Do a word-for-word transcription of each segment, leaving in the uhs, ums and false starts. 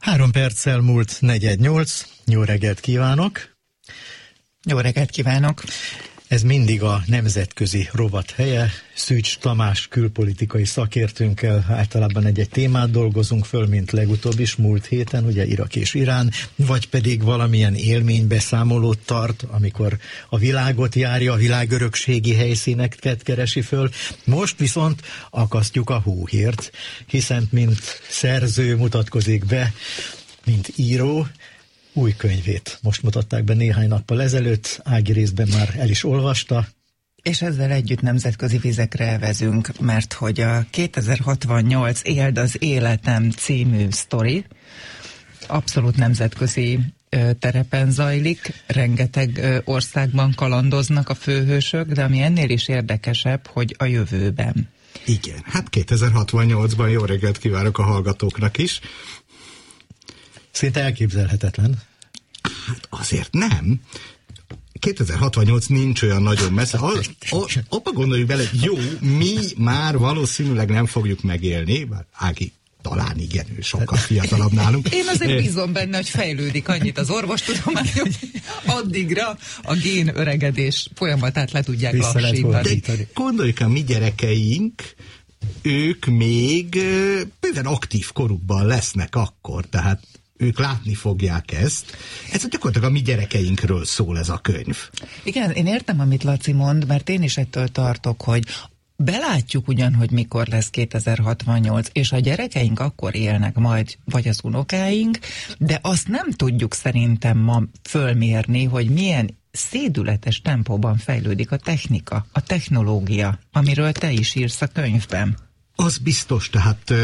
Három perccel múlt negyed nyolc. Jó reggelt kívánok! Jó reggelt kívánok! Ez mindig a nemzetközi rovat helye. Szűcs Tamás külpolitikai szakértőnkkel általában egy-egy témát dolgozunk föl, mint legutóbb is múlt héten, ugye Irak és Irán, vagy pedig valamilyen élménybeszámolót tart, amikor a világot járja, a világörökségi helyszíneket keresi föl. Most viszont akasztjuk a hóhért, hiszen mint szerző mutatkozik be, mint író, új könyvét most mutatták be néhány nappal ezelőtt, Ági részben már el is olvasta. És ezzel együtt nemzetközi vizekre elvezünk, mert hogy a kétezer-hatvannyolc Éld az életem című sztori abszolút nemzetközi ö, terepen zajlik, rengeteg ö, országban kalandoznak a főhősök, de ami ennél is érdekesebb, hogy a jövőben. Igen, hát kétezer-hatvannyolcban jó reggelt kívánok a hallgatóknak is. Szinte elképzelhetetlen. Hát azért nem. kétezer-hatvannyolc nincs olyan nagyon messze. Abba gondoljuk bele, jó, mi már valószínűleg nem fogjuk megélni, bár Ági talán igen, ő sokkal fiatalabb nálunk. Én azért bízom benne, hogy fejlődik annyit az orvostudomány, hogy addigra a gén öregedés folyamatát le tudják lassítani. De gondoljuk, a mi gyerekeink, ők még bőven aktív korukban lesznek akkor, tehát ők látni fogják ezt. Ez gyakorlatilag a mi gyerekeinkről szól ez a könyv. Igen, én értem, amit Laci mond, mert én is ettől tartok, hogy belátjuk ugyan, hogy mikor lesz kétezer-hatvannyolc, és a gyerekeink akkor élnek majd, vagy az unokáink, de azt nem tudjuk szerintem ma fölmérni, hogy milyen szédületes tempóban fejlődik a technika, a technológia, amiről te is írsz a könyvben. Az biztos, tehát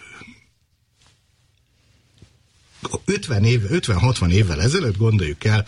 ötven év, ötven-hatvan évvel ezelőtt gondoljuk el,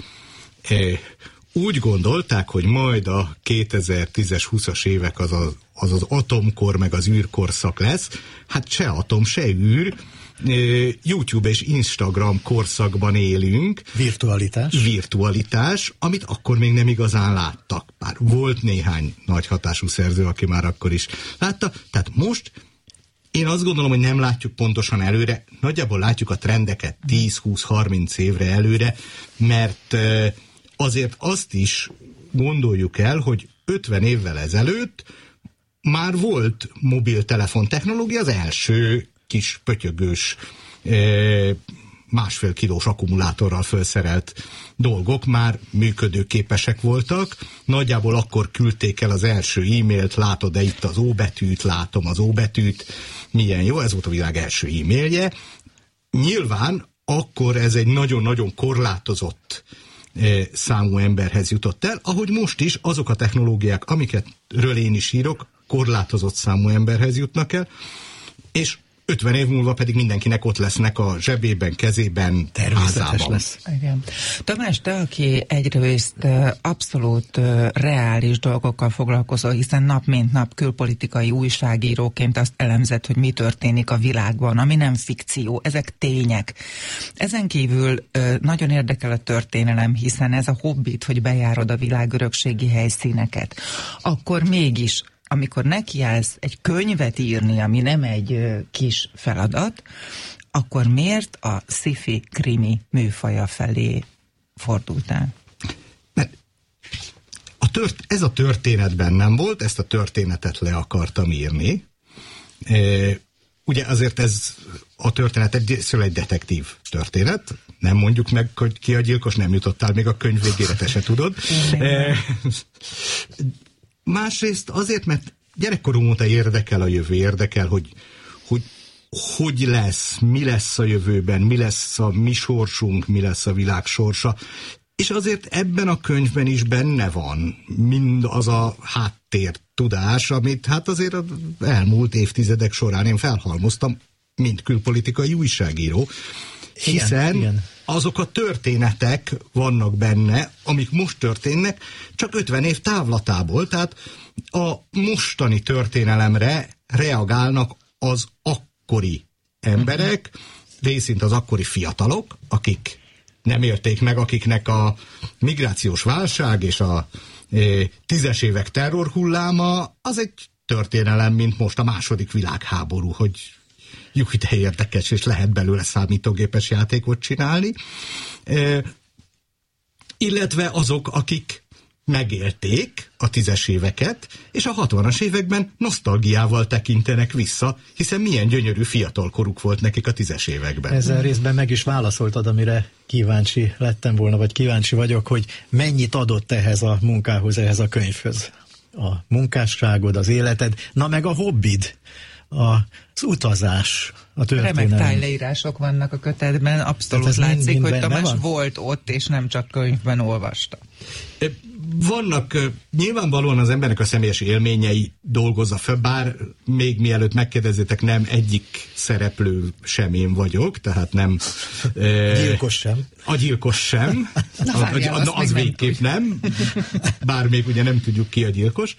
úgy gondolták, hogy majd a kétezer-tízes, húszas évek az az, az az atomkor, meg az űrkorszak lesz. Hát se atom, se űr. YouTube és Instagram korszakban élünk. Virtualitás. Virtualitás, amit akkor még nem igazán láttak. Bár volt néhány nagy hatású szerző, aki már akkor is látta. Tehát most én azt gondolom, hogy nem látjuk pontosan előre. Nagyjából látjuk a trendeket tíz-húsz-harminc évre előre, mert azért azt is gondoljuk el, hogy ötven évvel ezelőtt már volt mobiltelefon technológia, az első kis pötyögős másfél kilós akkumulátorral felszerelt dolgok már működőképesek voltak. Nagyjából akkor küldték el az első e-mailt, látod, de itt az O betűt, látom az O betűt, milyen jó, ez volt a világ első e-mailje. Nyilván akkor ez egy nagyon-nagyon korlátozott számú emberhez jutott el, ahogy most is azok a technológiák, amiketről én is írok, korlátozott számú emberhez jutnak el, és ötven év múlva pedig mindenkinek ott lesznek a zsebében, kezében, házában. Lesz. Igen. Tamás, te, aki egyrészt abszolút reális dolgokkal foglalkozol, hiszen nap mint nap külpolitikai újságíróként azt elemzed, hogy mi történik a világban, ami nem fikció, ezek tények. Ezen kívül nagyon érdekel a történelem, hiszen ez a hobbit, hogy bejárod a világörökségi helyszíneket. Akkor mégis amikor nekiállsz egy könyvet írni, ami nem egy ö, kis feladat, akkor miért a sci-fi krimi műfaja felé fordultál? Mert a tört, ez a történet bennem volt, ezt a történetet le akartam írni. E, ugye azért ez a történet egy, egy detektív történet, nem mondjuk meg, hogy ki a gyilkos, nem jutottál még a könyv végére, te se tudod. E, másrészt azért, mert gyerekkorom óta érdekel a jövő, érdekel, hogy, hogy hogy lesz, mi lesz a jövőben, mi lesz a mi sorsunk, mi lesz a világ sorsa. És azért ebben a könyvben is benne van mind az a háttér tudás, amit hát azért az elmúlt évtizedek során én felhalmoztam, mint külpolitikai újságíró. Hiszen igen, igen. azok a történetek vannak benne, amik most történnek, csak ötven év távlatából, tehát a mostani történelemre reagálnak az akkori emberek, részint az akkori fiatalok, akik nem élték meg, akiknek a migrációs válság és a e, tízes évek terrorhulláma az egy történelem, mint most a második világháború, hogy jó, de érdekes, és lehet belőle számítógépes játékot csinálni. E, illetve azok, akik megélték a tízes éveket, és a hatvanas években nosztalgiával tekintenek vissza, hiszen milyen gyönyörű fiatalkoruk volt nekik a tízes években. Ezzel részben meg is válaszoltad, amire kíváncsi lettem volna, vagy kíváncsi vagyok, hogy mennyit adott ehhez a munkához, ehhez a könyvhöz. A munkásságod, az életed, na meg a hobbid, az utazás, a történelem. Remek tájleírások vannak a kötetben, abszolút látszik, hogy Tamás van? Volt ott, és nem csak könyvben olvasta. Vannak, nyilvánvalóan az embernek a személyes élményei dolgozza fel, bár még mielőtt megkérdezzétek, nem egyik szereplő sem én vagyok, tehát nem... A gyilkos sem. A gyilkos sem. Na, várjál, a, az végképp nem, bár még ugye nem tudjuk ki a gyilkos.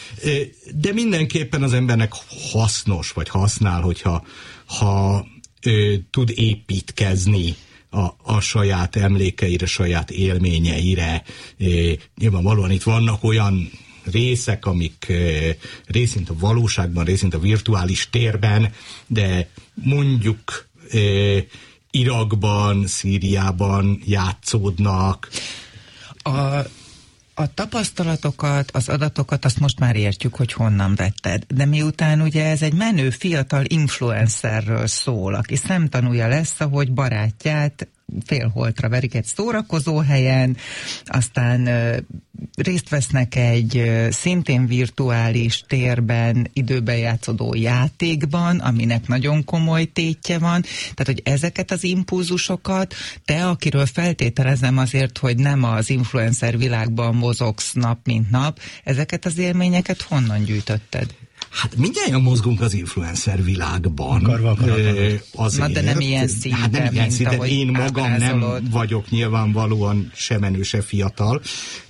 De mindenképpen az embernek hasznos, vagy használ, hogyha ha, ö, tud építkezni A, a saját emlékeire, saját élményeire. E, nyilvánvalóan itt vannak olyan részek, amik e, részint a valóságban, részint a virtuális térben, de mondjuk e, Irakban, Szíriában játszódnak. A A tapasztalatokat, az adatokat, azt most már értjük, hogy honnan vetted. De miután ugye ez egy menő fiatal influencerről szól, aki szemtanúja lesz, ahogy barátját félholtra verik egy szórakozó helyen, aztán ö, részt vesznek egy ö, szintén virtuális térben, időben játszódó játékban, aminek nagyon komoly tétje van. Tehát, hogy ezeket az impulzusokat te, akiről feltételezem azért, hogy nem az influencer világban mozogsz nap, mint nap, ezeket az élményeket honnan gyűjtötted? Hát mindjárt mozgunk az influencer világban. Akarva, Na, de nem ilyen szinten, hát nem ilyen szinten. Mint én magam ábrázolod. Nem vagyok nyilvánvalóan se menő, se fiatal.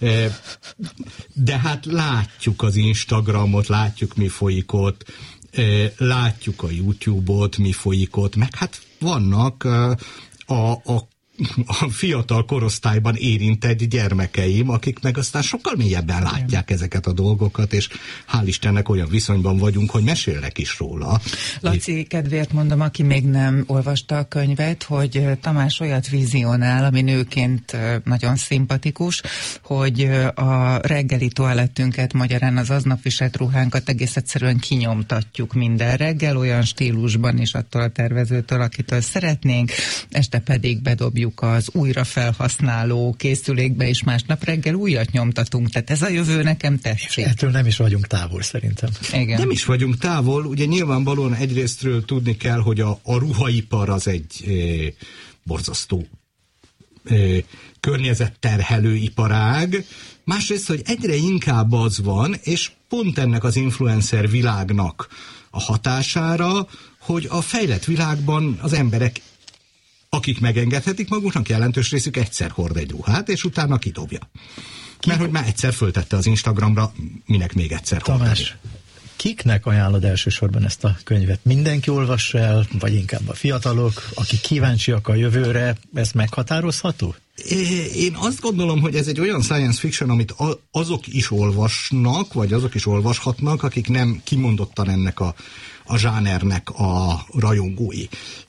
De hát látjuk az Instagramot, látjuk, mi folyik ott, látjuk a YouTube-ot, mi folyik ott, meg hát vannak a, a a fiatal korosztályban érintett gyermekeim, akik meg aztán sokkal mélyebben látják ezeket a dolgokat, és hál' Istennek olyan viszonyban vagyunk, hogy mesélnek is róla. Laci, kedvéért mondom, aki még nem olvasta a könyvet, hogy Tamás olyat vizionál, ami nőként nagyon szimpatikus, hogy a reggeli toalettünket, magyarán az aznap viselt ruhánkat egész egyszerűen kinyomtatjuk minden reggel, olyan stílusban is attól a tervezőtől, akitől szeretnénk, este pedig bedobjuk az újra felhasználó készülékbe, és másnap reggel újat nyomtatunk. Tehát ez a jövő nekem tetszik. Ettől nem is vagyunk távol, szerintem. Igen. Nem is vagyunk távol. Ugye nyilvánvalóan egyrésztről tudni kell, hogy a, a ruhaipar az egy e, borzasztó e, környezetterhelő iparág. Másrészt, hogy egyre inkább az van, és pont ennek az influencer világnak a hatására, hogy a fejlett világban az emberek, akik megengedhetik maguknak, jelentős részük egyszer hord egy ruhát, és utána kidobja. Mert hogy már egyszer föltette az Instagramra, minek még egyszer hordani. Tamás, kiknek ajánlod elsősorban ezt a könyvet? Mindenki olvassa el, vagy inkább a fiatalok, akik kíváncsiak a jövőre, ez meghatározható? Én azt gondolom, hogy ez egy olyan science fiction, amit azok is olvasnak, vagy azok is olvashatnak, akik nem kimondottan ennek a a zsánernek a rajongói.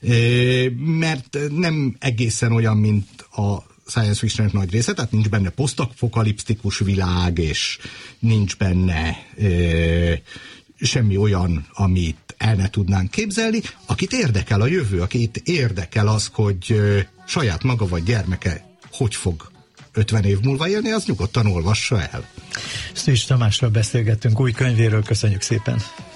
Mert nem egészen olyan, mint a science fiction nagy része, tehát nincs benne posztapokaliptikus világ, és nincs benne e, semmi olyan, amit el ne tudnánk képzelni. Akit érdekel a jövő, akit érdekel az, hogy e, saját maga vagy gyermeke hogy fog ötven év múlva élni, az nyugodtan olvassa el. Szűcs Tamásról beszélgettünk, új könyvéről, köszönjük szépen!